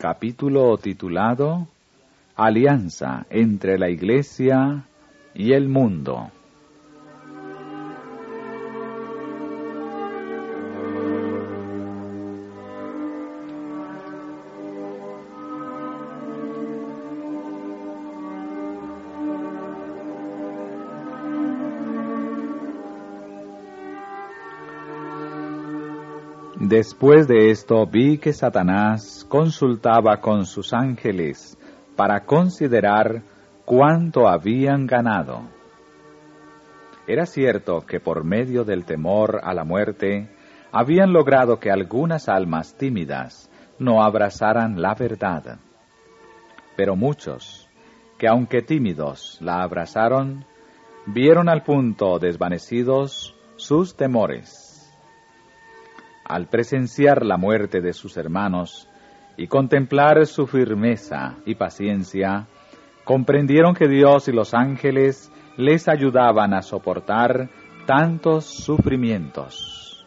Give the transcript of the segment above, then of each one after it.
Capítulo titulado Alianza entre la Iglesia y el mundo. Después de esto vi que Satanás consultaba con sus ángeles para considerar cuánto habían ganado. Era cierto que por medio del temor a la muerte habían logrado que algunas almas tímidas no abrazaran la verdad. Pero muchos, que aunque tímidos la abrazaron, vieron al punto desvanecidos sus temores. Al presenciar la muerte de sus hermanos y contemplar su firmeza y paciencia, comprendieron que Dios y los ángeles les ayudaban a soportar tantos sufrimientos.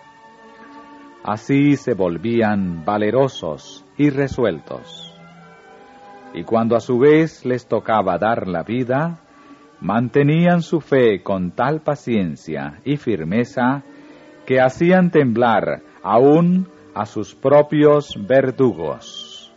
Así se volvían valerosos y resueltos. Y cuando a su vez les tocaba dar la vida, mantenían su fe con tal paciencia y firmeza que hacían temblar aún a sus propios verdugos.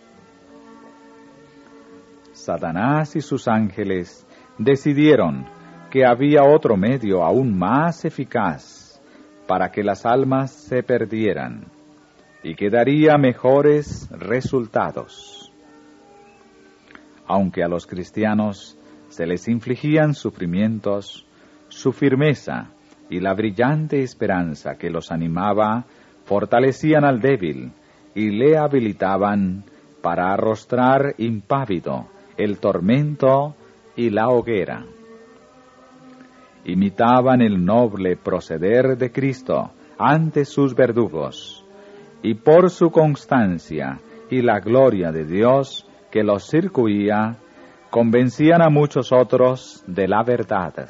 Satanás y sus ángeles decidieron que había otro medio aún más eficaz para que las almas se perdieran y que daría mejores resultados. Aunque a los cristianos se les infligían sufrimientos, su firmeza y la brillante esperanza que los animaba fortalecían al débil y le habilitaban para arrostrar impávido el tormento y la hoguera. Imitaban el noble proceder de Cristo ante sus verdugos, y por su constancia y la gloria de Dios que los circuía, convencían a muchos otros de la verdad.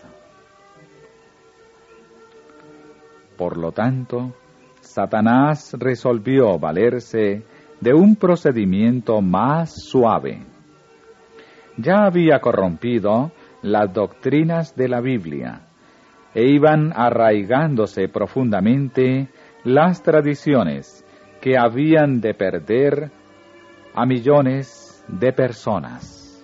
Por lo tanto, Satanás resolvió valerse de un procedimiento más suave. Ya había corrompido las doctrinas de la Biblia e iban arraigándose profundamente las tradiciones que habían de perder a millones de personas.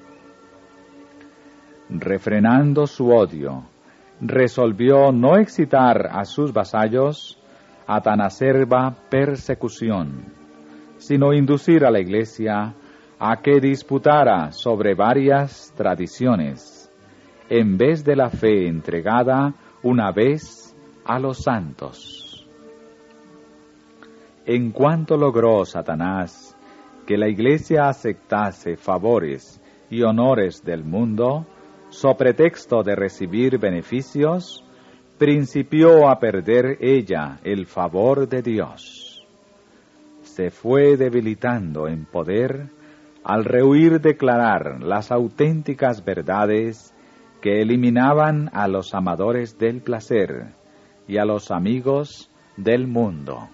Refrenando su odio, resolvió no excitar a sus vasallos a tan acerba persecución, sino inducir a la Iglesia a que disputara sobre varias tradiciones, en vez de la fe entregada una vez a los santos. En cuanto logró Satanás que la Iglesia aceptase favores y honores del mundo, so pretexto de recibir beneficios, principió a perder ella el favor de Dios. Se fue debilitando en poder al rehuir declarar las auténticas verdades que eliminaban a los amadores del placer y a los amigos del mundo.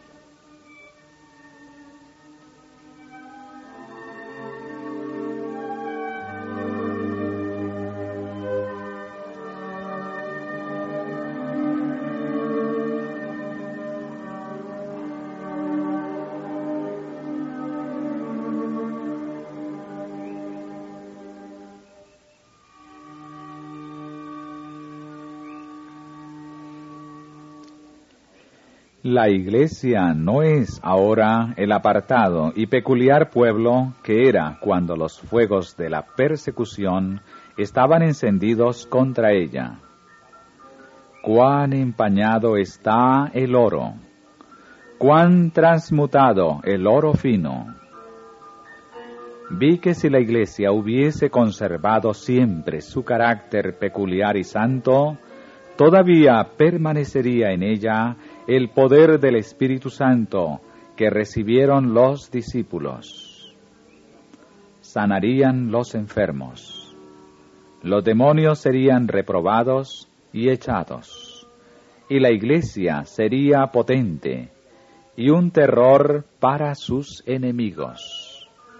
La Iglesia no es ahora el apartado y peculiar pueblo que era cuando los fuegos de la persecución estaban encendidos contra ella. Cuán empañado está el oro, cuán transmutado el oro fino. Vi que si la Iglesia hubiese conservado siempre su carácter peculiar y santo, todavía permanecería en ella el poder del Espíritu Santo que recibieron los discípulos. Sanarían los enfermos. Los demonios serían reprobados y echados, y la Iglesia sería potente y un terror para sus enemigos.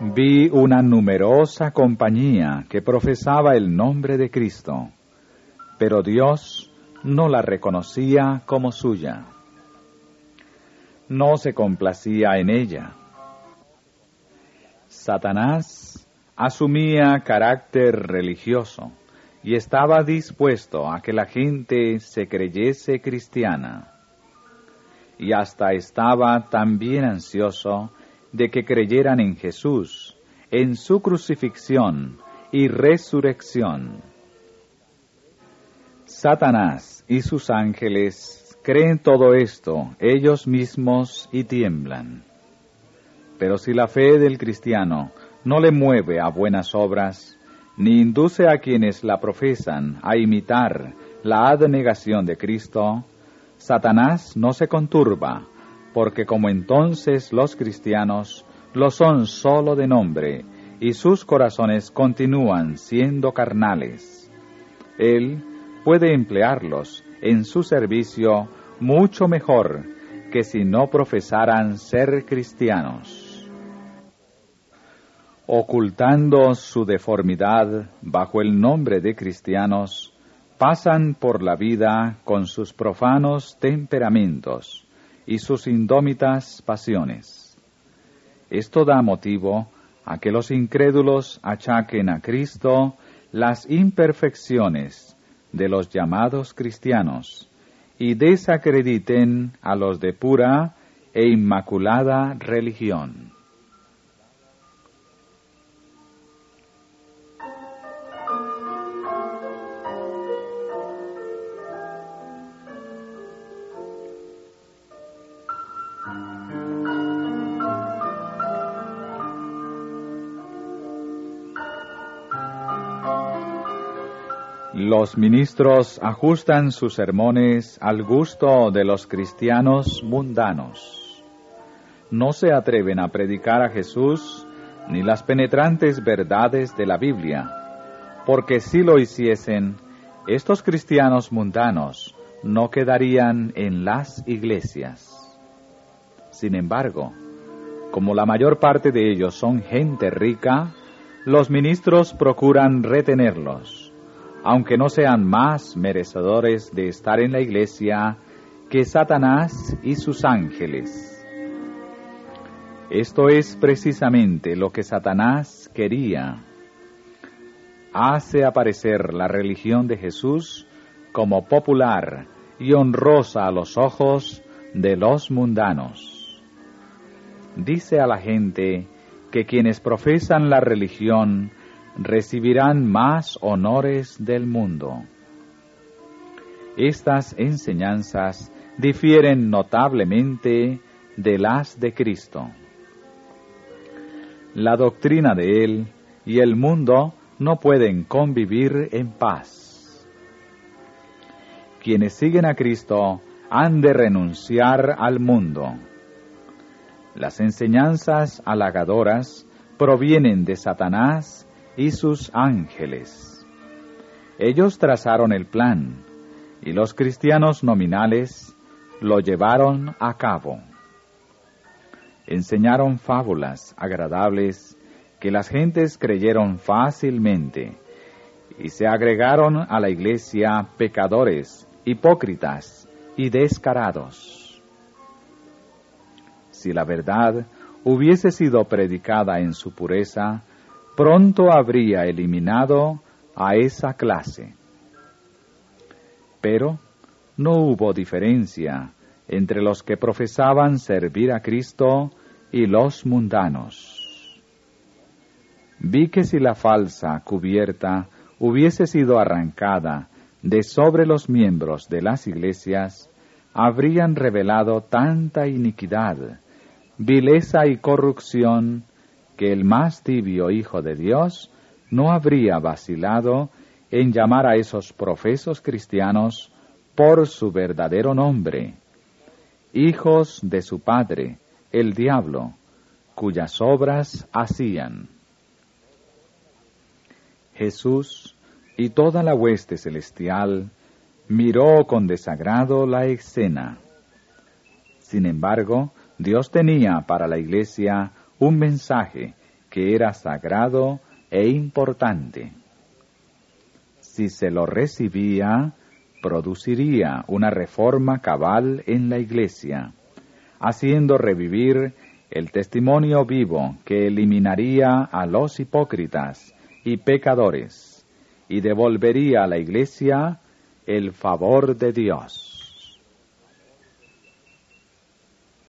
Vi una numerosa compañía que profesaba el nombre de Cristo, pero Dios no la reconocía como suya. No se complacía en ella. Satanás asumía carácter religioso y estaba dispuesto a que la gente se creyese cristiana. Y hasta estaba también ansioso de que creyeran en Jesús, en su crucifixión y resurrección. Satanás y sus ángeles creen todo esto ellos mismos y tiemblan. Pero si la fe del cristiano no le mueve a buenas obras, ni induce a quienes la profesan a imitar la abnegación de Cristo, Satanás no se conturba, porque como entonces los cristianos lo son solo de nombre, y sus corazones continúan siendo carnales, él puede emplearlos en su servicio mucho mejor que si no profesaran ser cristianos. Ocultando su deformidad bajo el nombre de cristianos, pasan por la vida con sus profanos temperamentos y sus indómitas pasiones. Esto da motivo a que los incrédulos achaquen a Cristo las imperfecciones de los llamados cristianos y desacrediten a los de pura e inmaculada religión. Los ministros ajustan sus sermones al gusto de los cristianos mundanos. No se atreven a predicar a Jesús ni las penetrantes verdades de la Biblia, porque si lo hiciesen, estos cristianos mundanos no quedarían en las iglesias. Sin embargo, como la mayor parte de ellos son gente rica, los ministros procuran retenerlos, aunque no sean más merecedores de estar en la iglesia que Satanás y sus ángeles. Esto es precisamente lo que Satanás quería. Hace aparecer la religión de Jesús como popular y honrosa a los ojos de los mundanos. Dice a la gente que quienes profesan la religión recibirán más honores del mundo. Estas enseñanzas difieren notablemente de las de Cristo. La doctrina de Él y el mundo no pueden convivir en paz. Quienes siguen a Cristo han de renunciar al mundo. Las enseñanzas halagadoras provienen de Satanás y sus ángeles. Ellos trazaron el plan, y los cristianos nominales lo llevaron a cabo. Enseñaron fábulas agradables que las gentes creyeron fácilmente, y se agregaron a la iglesia pecadores, hipócritas y descarados. Si la verdad hubiese sido predicada en su pureza, pronto habría eliminado a esa clase. Pero no hubo diferencia entre los que profesaban servir a Cristo y los mundanos. Vi que si la falsa cubierta hubiese sido arrancada de sobre los miembros de las iglesias, habrían revelado tanta iniquidad, vileza y corrupción, que el más tibio Hijo de Dios no habría vacilado en llamar a esos profesos cristianos por su verdadero nombre, hijos de su padre, el diablo, cuyas obras hacían. Jesús y toda la hueste celestial miró con desagrado la escena. Sin embargo, Dios tenía para la iglesia un mensaje que era sagrado e importante. Si se lo recibía, produciría una reforma cabal en la Iglesia, haciendo revivir el testimonio vivo que eliminaría a los hipócritas y pecadores y devolvería a la Iglesia el favor de Dios.